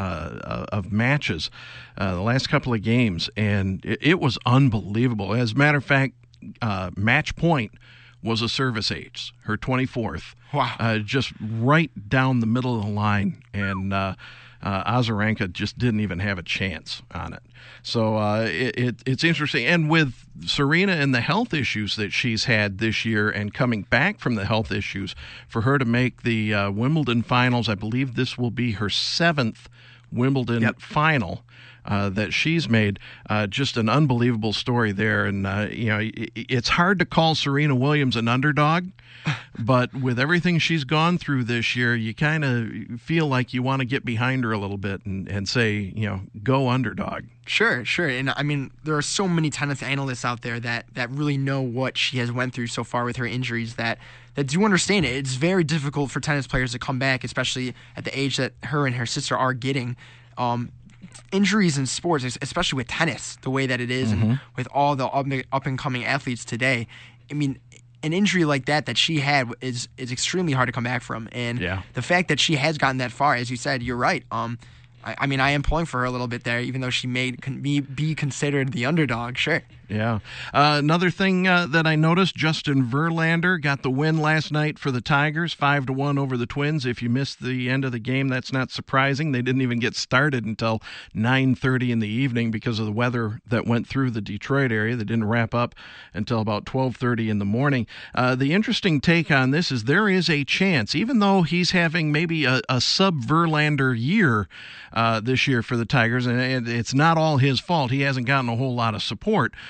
matches, the last couple of games, and it was unbelievable. As a matter of fact, match point was a service ace, her 24th. Wow. Just right down the middle of the line, and Azarenka just didn't even have a chance on it. So it's interesting. And with Serena and the health issues that she's had this year and coming back from the health issues, for her to make the Wimbledon finals, I believe this will be her 7th Wimbledon final that she's made. Just an unbelievable story there. And, it's hard to call Serena Williams an underdog, but with everything she's gone through this year, you kind of feel like you want to get behind her a little bit and say, go underdog. Sure. And, I mean, there are so many tennis analysts out there that really know what she has went through so far with her injuries that do understand it. It's very difficult for tennis players to come back, especially at the age that her and her sister are getting. Injuries in sports, especially with tennis, the way that it is, and with all the up-and-coming athletes today, I mean, an injury like that she had is extremely hard to come back from. And the fact that she has gotten that far, as you said, you're right. I mean, I am pulling for her a little bit there, even though she may be considered the underdog. Sure. Yeah. Another thing that I noticed, Justin Verlander got the win last night for the Tigers, 5-1 over the Twins. If you missed the end of the game, that's not surprising. They didn't even get started until 9:30 in the evening because of the weather that went through the Detroit area. They didn't wrap up until about 12:30 in the morning. The interesting take on this is there is a chance, even though he's having maybe a sub-Verlander year this year for the Tigers, and it's not all his fault. He hasn't gotten a whole lot of support.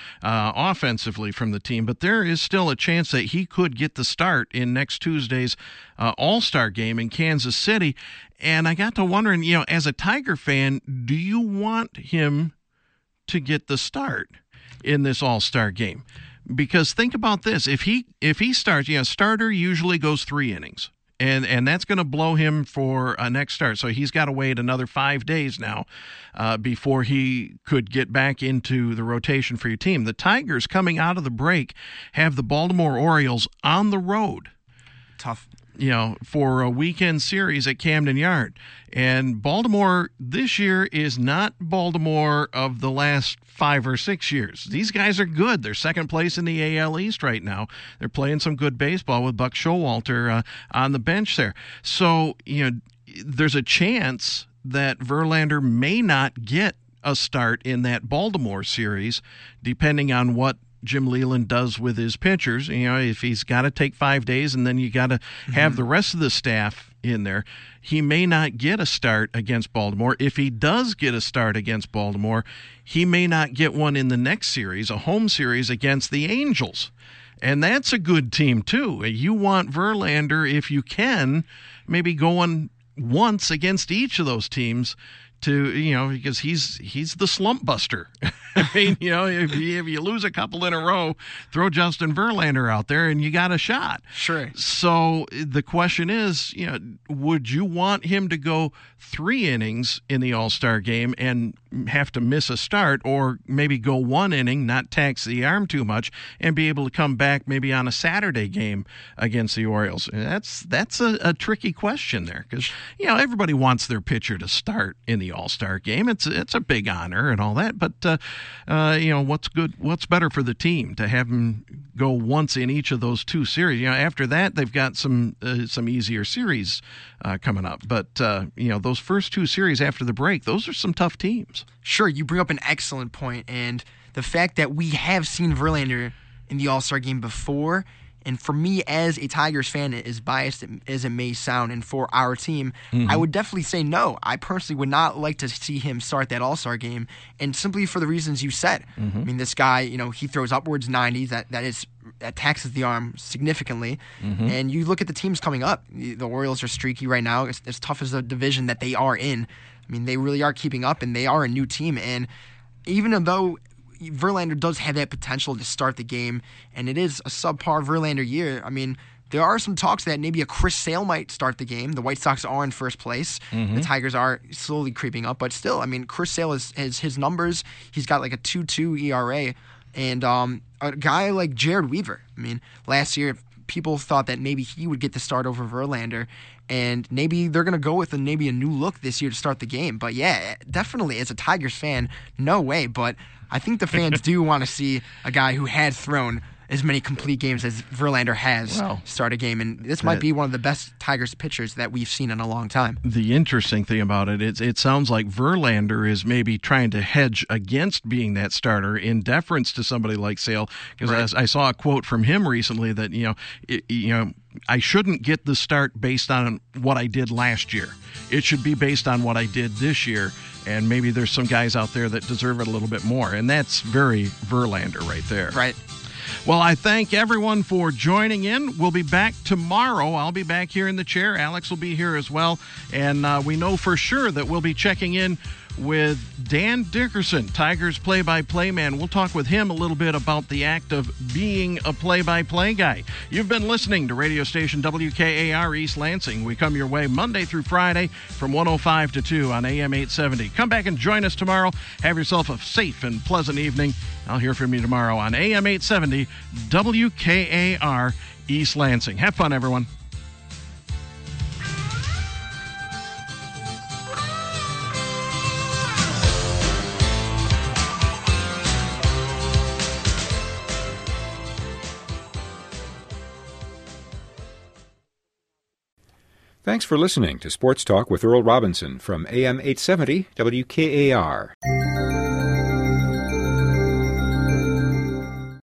offensively from the team, but there is still a chance that he could get the start in next Tuesday's All-Star game in Kansas City. And I got to wondering, as a Tiger fan, do you want him to get the start in this All-Star game? Because think about this. If he starts, starter usually goes 3 innings. And that's going to blow him for a next start. So he's got to wait another 5 days now before he could get back into the rotation for your team. The Tigers, coming out of the break, have the Baltimore Orioles on the road. Tough. For a weekend series at Camden Yard. And Baltimore this year is not Baltimore of the last 5 or 6 years. These guys are good. They're second place in the AL East right now. They're playing some good baseball with Buck Showalter on the bench there. So, there's a chance that Verlander may not get a start in that Baltimore series, depending on what Jim Leyland does with his pitchers. If he's got to take 5 days and then you got to have the rest of the staff in there, he may not get a start against Baltimore. If he does get a start against Baltimore, he may not get one in the next series, a home series against the Angels. And that's a good team, too. You want Verlander, if you can, maybe going once against each of those teams because he's the slump buster. I mean, if you lose a couple in a row, throw Justin Verlander out there and you got a shot. Sure. So the question is, would you want him to go 3 innings in the All-Star game and have to miss a start, or maybe go 1 inning, not tax the arm too much, and be able to come back maybe on a Saturday game against the Orioles? And that's a tricky question there, because everybody wants their pitcher to start in the All-Star game. It's a big honor and all that, but what's better for the team, to have him go once in each of those 2 series? After that they've got some easier series coming up, but those first 2 series after the break, those are some tough teams. Sure, you bring up an excellent point, and the fact that we have seen Verlander in the All-Star game before. And for me, as a Tigers fan, as biased as it may sound, and for our team, I would definitely say no. I personally would not like to see him start that All-Star game, and simply for the reasons you said. I mean, this guy, he throws upwards 90s. That taxes the arm significantly. And you look at the teams coming up. The Orioles are streaky right now. It's as tough as the division that they are in. I mean, they really are keeping up, and they are a new team. And even though Verlander does have that potential to start the game, and it is a subpar Verlander year, I mean, there are some talks that maybe a Chris Sale might start the game. The White Sox are in first place. The Tigers are slowly creeping up, but still, I mean, Chris Sale has his numbers. He's got like a 2.2 ERA, and a guy like Jared Weaver. I mean, last year people thought that maybe he would get the start over Verlander, and maybe they're going to go with maybe a new look this year to start the game. But yeah, definitely as a Tigers fan, no way. But I think the fans do want to see a guy who had thrown as many complete games as Verlander has start a game, and this might be one of the best Tigers pitchers that we've seen in a long time. The interesting thing about it sounds like Verlander is maybe trying to hedge against being that starter in deference to somebody like Sale, because I saw a quote from him recently that I shouldn't get the start based on what I did last year. It should be based on what I did this year, and maybe there's some guys out there that deserve it a little bit more, and that's very Verlander right there. Right. Well, I thank everyone for joining in. We'll be back tomorrow. I'll be back here in the chair. Alex will be here as well. And we know for sure that we'll be checking in with Dan Dickerson, Tigers play-by-play man. We'll talk with him a little bit about the act of being a play-by-play guy. You've been listening to radio station WKAR East Lansing. We come your way Monday through Friday from 105 to 2 on AM 870. Come back and join us tomorrow. Have yourself a safe and pleasant evening. I'll hear from you tomorrow on AM 870 WKAR East Lansing. Have fun, everyone. Thanks for listening to Sports Talk with Earl Robinson from AM 870 WKAR.